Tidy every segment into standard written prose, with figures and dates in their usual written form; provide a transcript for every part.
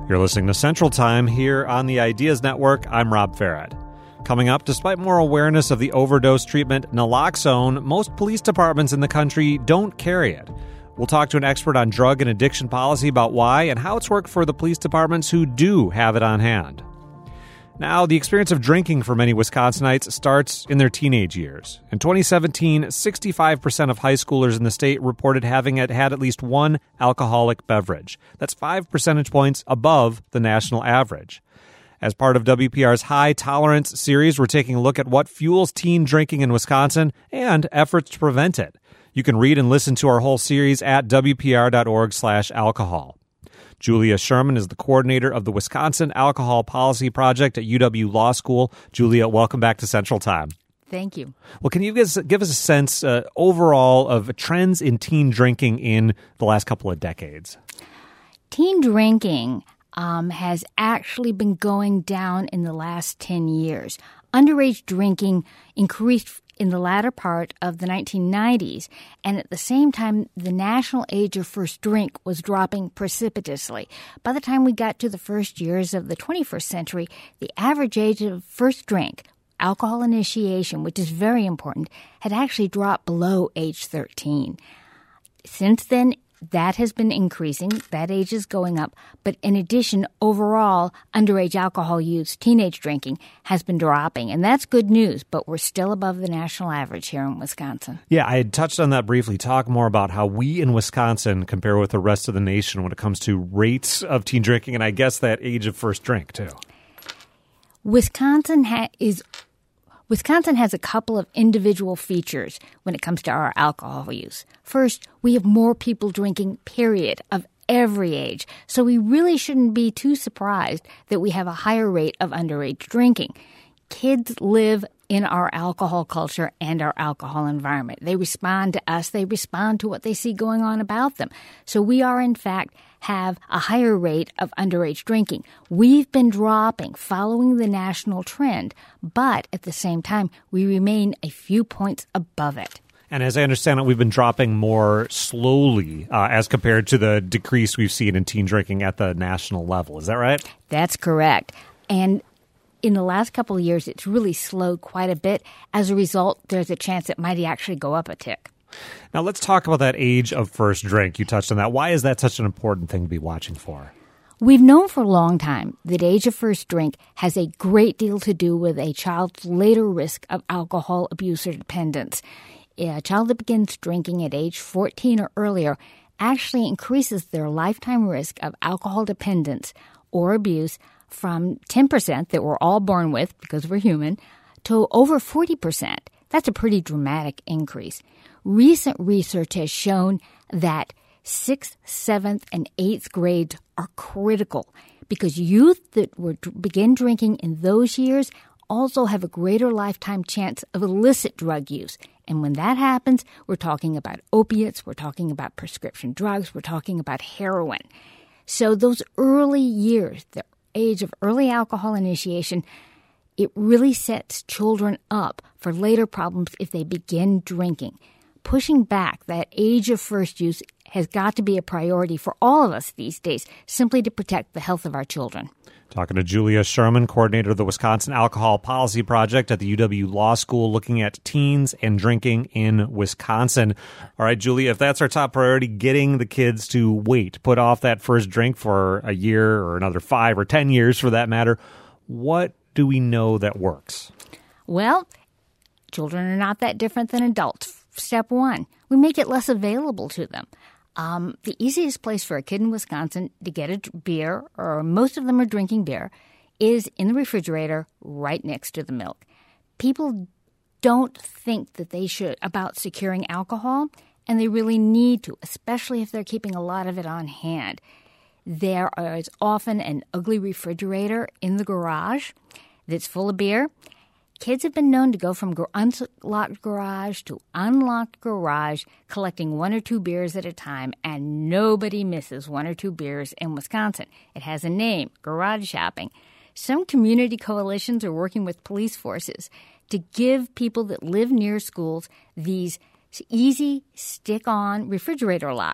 You're listening to Central Time here on the Ideas Network. I'm Rob Farad. Coming up, despite more awareness of the overdose treatment naloxone, most police departments in the country don't carry it. We'll talk to an expert on drug and addiction policy about why and how it's worked for the police departments who do have it on hand. Now, the experience of drinking for many Wisconsinites starts in their teenage years. In 2017, 65% of high schoolers in the state reported having had at least one alcoholic beverage. That's 5 percentage points above the national average. As part of WPR's High Tolerance series, we're taking a look at what fuels teen drinking in Wisconsin and efforts to prevent it. You can read and listen to our whole series at WPR.org/alcohol. Julia Sherman is the coordinator of the Wisconsin Alcohol Policy Project at UW Law School. Julia, welcome back to Central Time. Thank you. Well, can you give us a sense overall of trends in teen drinking in the last couple of decades? Teen drinking has actually been going down in the last 10 years. Underage drinking increased in the latter part of the 1990s, and at the same time, the national age of first drink was dropping precipitously. By the time we got to the first years of the 21st century, the average age of first drink, alcohol initiation, which is very important, had actually dropped below age 13. Since then, that has been increasing. That age is going up. But in addition, overall, underage alcohol use, teenage drinking, has been dropping. And that's good news, but we're still above the national average here in Wisconsin. Yeah, I had touched on that briefly. Talk more about how we in Wisconsin compare with the rest of the nation when it comes to rates of teen drinking, and I guess that age of first drink, too. Wisconsin has a couple of individual features when it comes to our alcohol use. First, we have more people drinking, period, of every age. So we really shouldn't be too surprised that we have a higher rate of underage drinking. Kids live in our alcohol culture and our alcohol environment. They respond to us. They respond to what they see going on about them. So we are, in fact, have a higher rate of underage drinking. We've been dropping following the national trend, but at the same time, we remain a few points above it. And as I understand it, we've been dropping more slowly as compared to the decrease we've seen in teen drinking at the national level. Is that right? That's correct. And in the last couple of years, it's really slowed quite a bit. As a result, there's a chance it might actually go up a tick. Now, let's talk about that age of first drink. You touched on that. Why is that such an important thing to be watching for? We've known for a long time that age of first drink has a great deal to do with a child's later risk of alcohol abuse or dependence. A child that begins drinking at age 14 or earlier actually increases their lifetime risk of alcohol dependence or abuse from 10% that we're all born with because we're human to over 40%. That's a pretty dramatic increase. Recent research has shown that 6th, 7th, and 8th grades are critical because youth that begin drinking in those years also have a greater lifetime chance of illicit drug use. And when that happens, we're talking about opiates, we're talking about prescription drugs, we're talking about heroin. So those early years, the age of early alcohol initiation, it really sets children up for later problems if they begin drinking. Pushing back that age of first use has got to be a priority for all of us these days, simply to protect the health of our children. Talking to Julia Sherman, coordinator of the Wisconsin Alcohol Policy Project at the UW Law School, looking at teens and drinking in Wisconsin. All right, Julia, if that's our top priority, getting the kids to put off that first drink for a year or another 5 or 10 years for that matter, what do we know that works? Well, children are not that different than adults. Step one, we make it less available to them. The easiest place for a kid in Wisconsin to get a beer, or most of them are drinking beer, is in the refrigerator right next to the milk. People don't think that they should about securing alcohol, and they really need to, especially if they're keeping a lot of it on hand. There is often an ugly refrigerator in the garage that's full of beer. Kids have been known to go from unlocked garage to unlocked garage, collecting 1 or 2 beers at a time, and nobody misses 1 or 2 beers in Wisconsin. It has a name, garage shopping. Some community coalitions are working with police forces to give people that live near schools these easy stick-on refrigerator locks.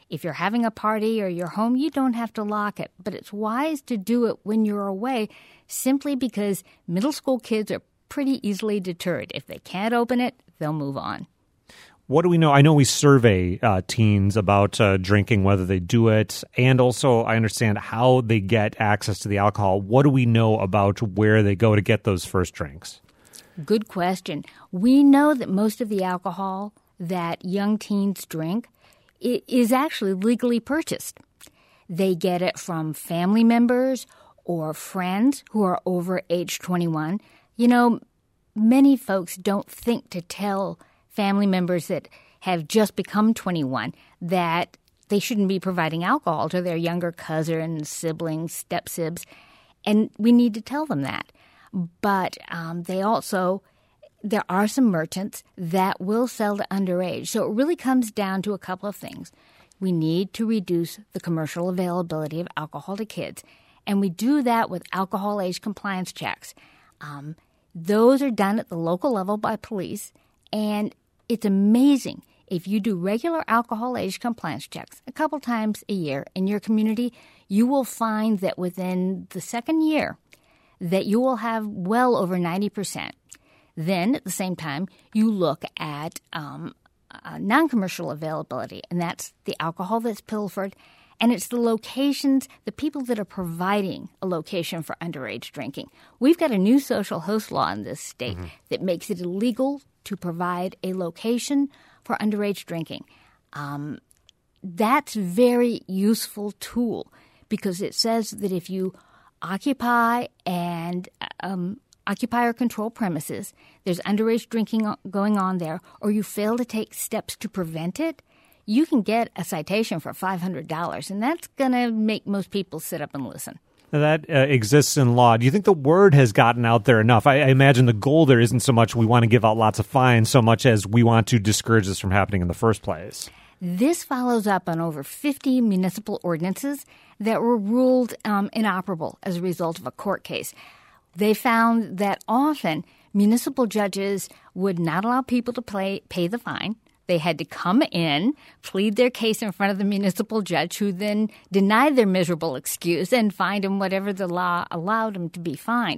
If you're having a party or you're home, you don't have to lock it. But it's wise to do it when you're away, simply because middle school kids are pretty easily deterred. If they can't open it, they'll move on. What do we know? I know we survey teens about drinking, whether they do it, and also I understand how they get access to the alcohol. What do we know about where they go to get those first drinks? Good question. We know that most of the alcohol that young teens drink is actually legally purchased. They get it from family members or friends who are over age 21. You know, many folks don't think to tell family members that have just become 21 that they shouldn't be providing alcohol to their younger cousins, siblings, step-sibs, and we need to tell them that. But there are some merchants that will sell to underage. So it really comes down to a couple of things. We need to reduce the commercial availability of alcohol to kids, and we do that with alcohol age compliance checks. Those are done at the local level by police, and it's amazing. If you do regular alcohol age compliance checks a couple times a year in your community, you will find that within the second year that you will have well over 90%. Then, at the same time, you look at non-commercial availability, and that's the alcohol that's pilfered, and it's the locations, the people that are providing a location for underage drinking. We've got a new social host law in this state that makes it illegal to provide a location for underage drinking. That's a very useful tool because it says that if you occupy or control premises, there's underage drinking going on there, or you fail to take steps to prevent it, you can get a citation for $500, and that's going to make most people sit up and listen. Now that exists in law. Do you think the word has gotten out there enough? I imagine the goal there isn't so much we want to give out lots of fines, so much as we want to discourage this from happening in the first place. This follows up on over 50 municipal ordinances that were ruled inoperable as a result of a court case. They found that often municipal judges would not allow people to pay the fine. They had to come in, plead their case in front of the municipal judge, who then denied their miserable excuse and fined them whatever the law allowed them to be fined.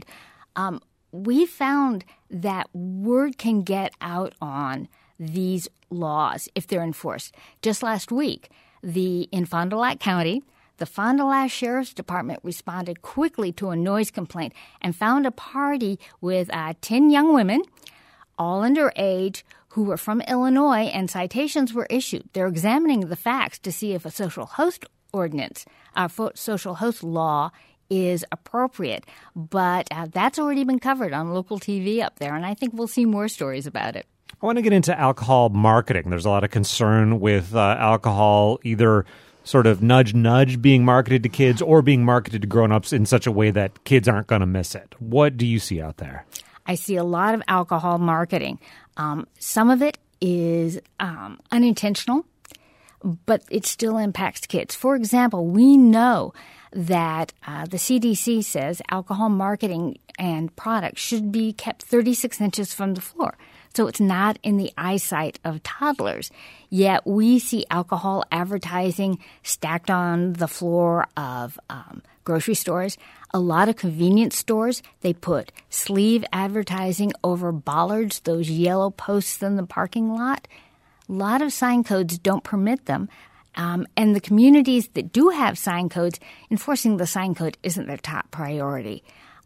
We found that word can get out on these laws if they're enforced. Just last week, in Fond du Lac County, the Fond du Lac Sheriff's Department responded quickly to a noise complaint and found a party with 10 young women, all underage, who were from Illinois, and citations were issued. They're examining the facts to see if a social host ordinance, social host law, is appropriate. But that's already been covered on local TV up there, and I think we'll see more stories about it. I want to get into alcohol marketing. There's a lot of concern with alcohol either sort of nudge being marketed to kids or being marketed to grown-ups in such a way that kids aren't going to miss it. What do you see out there? I see a lot of alcohol marketing. Some of it is unintentional, but it still impacts kids. For example, we know that the CDC says alcohol marketing and products should be kept 36 inches from the floor, so it's not in the eyesight of toddlers. Yet we see alcohol advertising stacked on the floor of grocery stores. A lot of convenience stores, they put sleeve advertising over bollards, those yellow posts in the parking lot. A lot of sign codes don't permit them. And the communities that do have sign codes, enforcing the sign code isn't their top priority.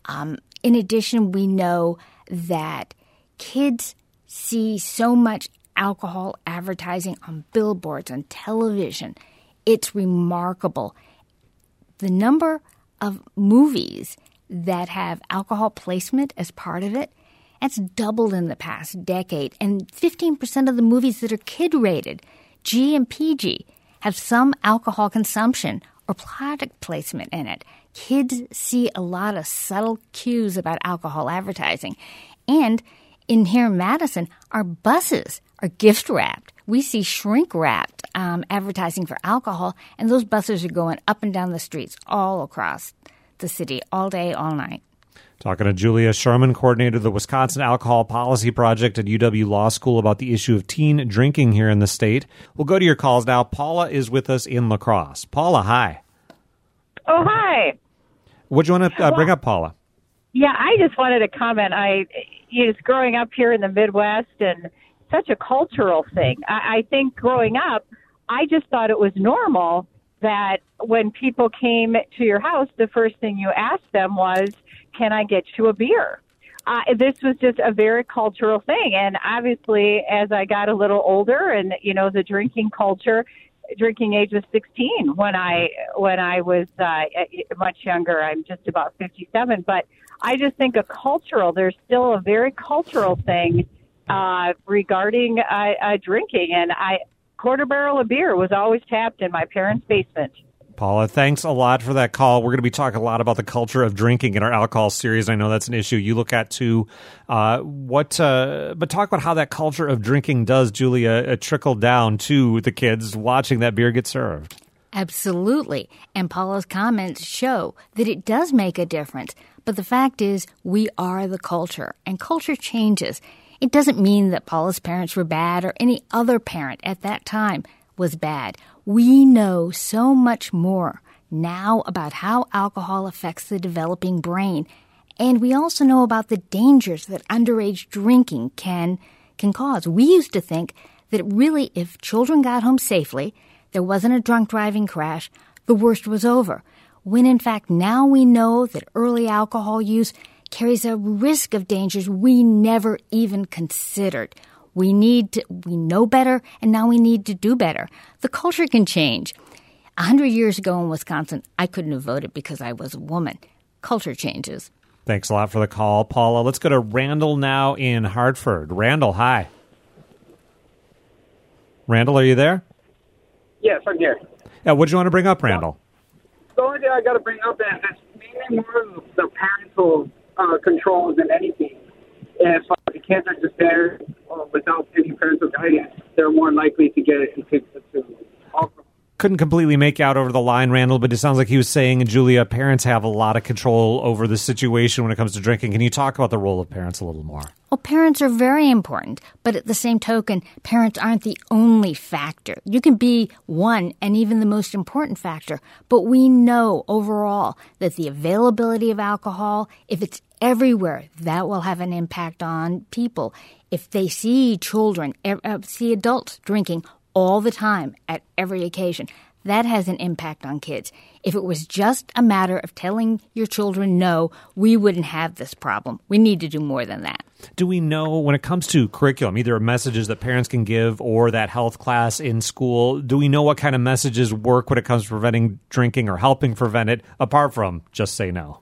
In addition, we know that kids see so much alcohol advertising on billboards, on television. It's remarkable. The number of movies that have alcohol placement as part of it, that's doubled in the past decade. And 15% of the movies that are kid-rated, G and PG, have some alcohol consumption or product placement in it. Kids see a lot of subtle cues about alcohol advertising. And here in Madison, our buses are gift-wrapped. We see shrink-wrapped advertising for alcohol, and those buses are going up and down the streets all across the city all day, all night. Talking to Julia Sherman, coordinator of the Wisconsin Alcohol Policy Project at UW Law School about the issue of teen drinking here in the state. We'll go to your calls now. Paula is with us in La Crosse. Paula, hi. Oh, hi. What do you want to bring up, Paula? Yeah, I just wanted to comment. Just growing up here in the Midwest and such a cultural thing. I think growing up, I just thought it was normal that when people came to your house, the first thing you asked them was, can I get you a beer? This was just a very cultural thing. And obviously, as I got a little older and, the drinking age was 16 when I was much younger. I'm just about 57. But I just think there's still a very cultural thing regarding drinking. And quarter barrel of beer was always tapped in my parents' basement. Paula, thanks a lot for that call. We're going to be talking a lot about the culture of drinking in our alcohol series. I know that's an issue you look at too. But talk about how that culture of drinking does, Julia, trickle down to the kids watching that beer get served. Absolutely. And Paula's comments show that it does make a difference. But the fact is, we are the culture, and culture changes. It doesn't mean that Paula's parents were bad or any other parent at that time was bad. We know so much more now about how alcohol affects the developing brain. And we also know about the dangers that underage drinking can cause. We used to think that really if children got home safely, there wasn't a drunk driving crash, the worst was over. When in fact now we know that early alcohol use carries a risk of dangers we never even considered. We know better, and now we need to do better. The culture can change. 100 years ago in Wisconsin, I couldn't have voted because I was a woman. Culture changes. Thanks a lot for the call, Paula. Let's go to Randall now in Hartford. Randall, hi. Randall, are you there? Yes, I'm here. Yeah, what do you want to bring up, Randall? The only thing I got to bring up is it's mainly more of the parental control than anything. If the kids are just there without any parental guidance, they're more likely to get into alcohol. Couldn't completely make out over the line, Randall, but it sounds like he was saying, Julia, parents have a lot of control over the situation when it comes to drinking. Can you talk about the role of parents a little more? Well, parents are very important, but at the same token, parents aren't the only factor. You can be one and even the most important factor, but we know overall that the availability of alcohol, if it's everywhere, that will have an impact on people. If they see children, see adults drinking all the time at every occasion, that has an impact on kids. If it was just a matter of telling your children no, we wouldn't have this problem. We need to do more than that. Do we know when it comes to curriculum, either messages that parents can give or that health class in school, do we know what kind of messages work when it comes to preventing drinking or helping prevent it, apart from just say no?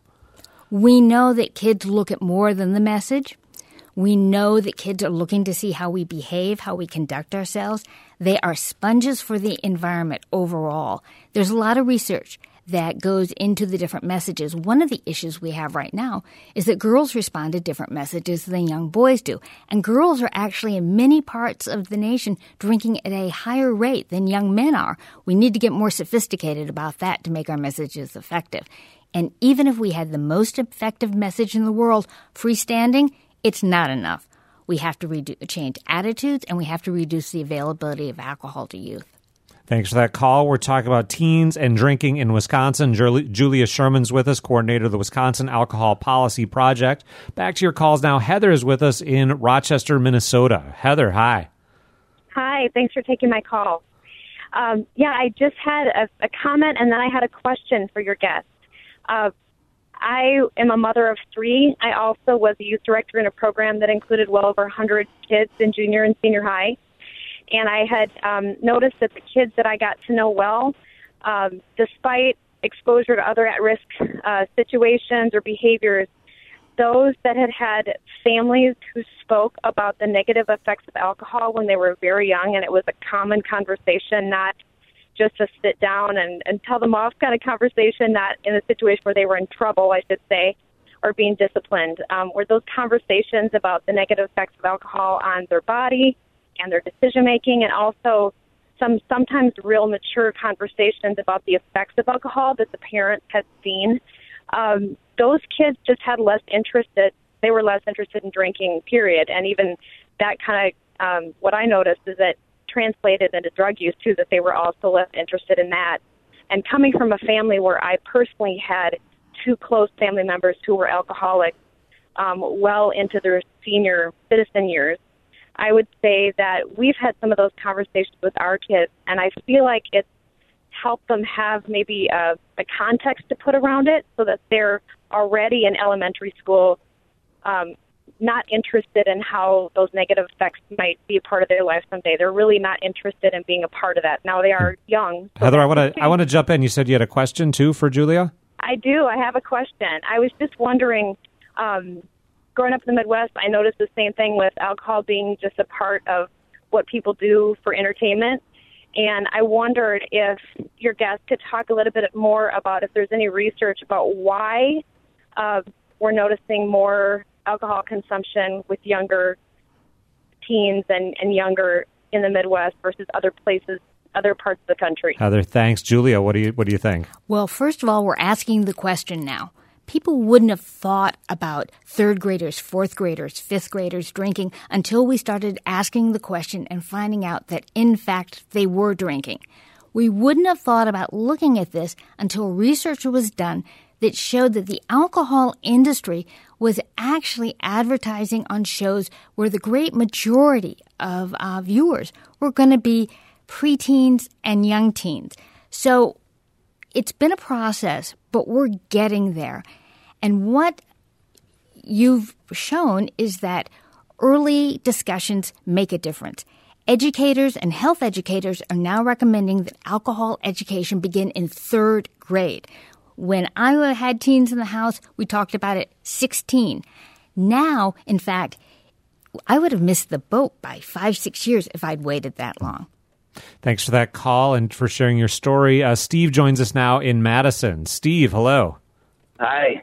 We know that kids look at more than the message. We know that kids are looking to see how we behave, how we conduct ourselves. They are sponges for the environment overall. There's a lot of research that goes into the different messages. One of the issues we have right now is that girls respond to different messages than young boys do. And girls are actually in many parts of the nation drinking at a higher rate than young men are. We need to get more sophisticated about that to make our messages effective. And even if we had the most effective message in the world, freestanding, it's not enough. We have to change attitudes, and we have to reduce the availability of alcohol to youth. Thanks for that call. We're talking about teens and drinking in Wisconsin. Julia Sherman's with us, coordinator of the Wisconsin Alcohol Policy Project. Back to your calls now. Heather is with us in Rochester, Minnesota. Heather, hi. Hi. Thanks for taking my call. I just had a comment, and then I had a question for your guest. I am a mother of 3. I also was a youth director in a program that included well over 100 kids in junior and senior high. And I had noticed that the kids that I got to know well, despite exposure to other at-risk situations or behaviors, those that had families who spoke about the negative effects of alcohol when they were very young, and it was a common conversation, not just a sit down and tell them off kind of conversation, not in a situation where they were in trouble, I should say, or being disciplined, were those conversations about the negative effects of alcohol on their body and their decision-making, and also sometimes real mature conversations about the effects of alcohol that the parents had seen. those kids just had they were less interested in drinking, period. And even that kind of, what I noticed is that translated into drug use too, that they were also less interested in that. And coming from a family where I personally had 2 close family members who were alcoholics well into their senior citizen years, I would say that we've had some of those conversations with our kids, and I feel like it's helped them have maybe a context to put around it so that they're already in elementary school not interested in how those negative effects might be a part of their life someday. They're really not interested in being a part of that. Now they are young. So Heather, I want to jump in. You said you had a question too for Julia? I do. I have a question. I was just wondering, growing up in the Midwest, I noticed the same thing with alcohol being just a part of what people do for entertainment. And I wondered if your guest could talk a little bit more about if there's any research about why we're noticing more alcohol consumption with younger teens and younger in the Midwest versus other places, other parts of the country. Heather, thanks. Julia, what do you think? Well, first of all, we're asking the question now. People wouldn't have thought about 3rd graders, 4th graders, 5th graders drinking until we started asking the question and finding out that, in fact, they were drinking. We wouldn't have thought about looking at this until research was done that showed that the alcohol industry was actually advertising on shows where the great majority of viewers were going to be preteens and young teens. So it's been a process, but we're getting there. And what you've shown is that early discussions make a difference. Educators and health educators are now recommending that alcohol education begin in 3rd grade. When I had teens in the house, we talked about it 16. Now, in fact, I would have missed the boat by 5-6 years if I'd waited that long. Thanks for that call and for sharing your story. Steve joins us now in Madison. Steve, hello. Hi.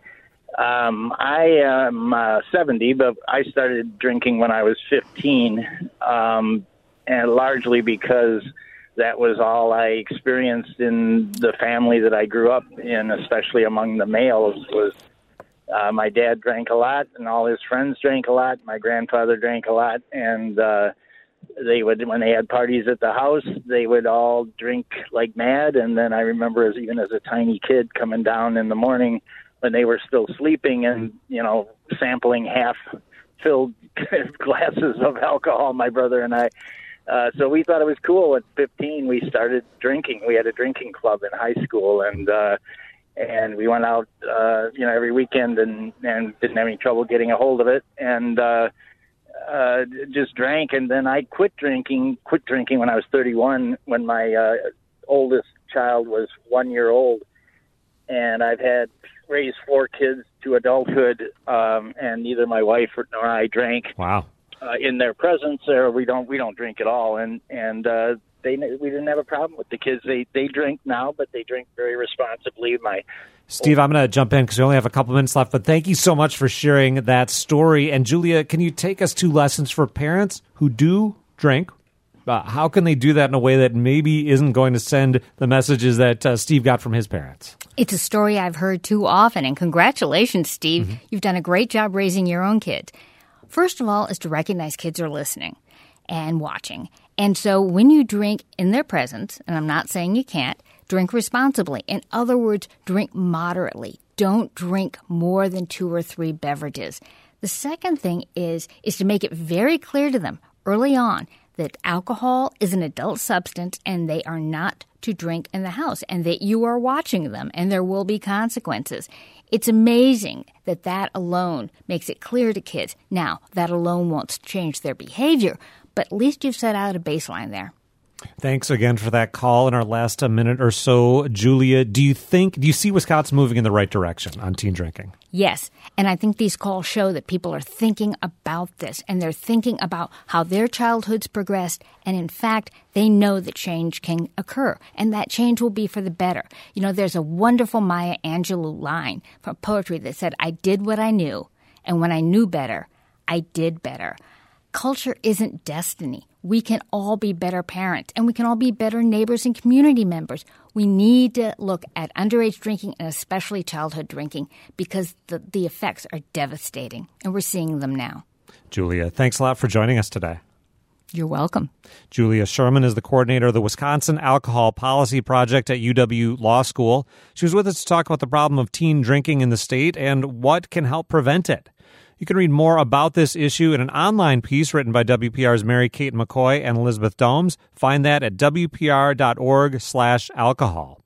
I am 70, but I started drinking when I was 15, and largely because that was all I experienced in the family that I grew up in, especially among the males. Was my dad drank a lot, and all his friends drank a lot. My grandfather drank a lot, and they would, when they had parties at the house, they would all drink like mad. And then I remember, even as a tiny kid, coming down in the morning when they were still sleeping and, sampling half-filled glasses of alcohol, my brother and I. So we thought it was cool. At 15, we started drinking. We had a drinking club in high school, and we went out, every weekend and didn't have any trouble getting a hold of it, and just drank. And then I quit drinking when I was 31, when my oldest child was 1 year old, and I've raised 4 kids to adulthood, and neither my wife nor I drank. Wow. In their presence, or we don't drink at all, and we didn't have a problem with the kids. They drink now, but they drink very responsibly. Steve, I'm going to jump in because we only have a couple minutes left, but thank you so much for sharing that story. And Julia, can you take us to lessons for parents who do drink? How can they do that in a way that maybe isn't going to send the messages that Steve got from his parents? It's a story I've heard too often, and congratulations, Steve. Mm-hmm. You've done a great job raising your own kids. First of all is to recognize kids are listening and watching. And so when you drink in their presence, and I'm not saying you can't, drink responsibly. In other words, drink moderately. Don't drink more than 2 or 3 beverages. The second thing is to make it very clear to them early on that alcohol is an adult substance and they are not to drink in the house, and that you are watching them and there will be consequences. It's amazing that alone makes it clear to kids. Now, that alone won't change their behavior, but at least you've set out a baseline there. Thanks again for that call. In our last minute or so, Julia, do you see Wisconsin moving in the right direction on teen drinking? Yes, and I think these calls show that people are thinking about this, and they're thinking about how their childhoods progressed, and in fact, they know that change can occur, and that change will be for the better. There's a wonderful Maya Angelou line from poetry that said, "I did what I knew, and when I knew better, I did better." Culture isn't destiny. we can all be better parents, and we can all be better neighbors and community members. We need to look at underage drinking and especially childhood drinking because the effects are devastating, and we're seeing them now. Julia, thanks a lot for joining us today. You're welcome. Julia Sherman is the coordinator of the Wisconsin Alcohol Policy Project at UW Law School. She was with us to talk about the problem of teen drinking in the state and what can help prevent it. You can read more about this issue in an online piece written by WPR's Mary Kate McCoy and Elizabeth Domes. Find that at wpr.org/alcohol.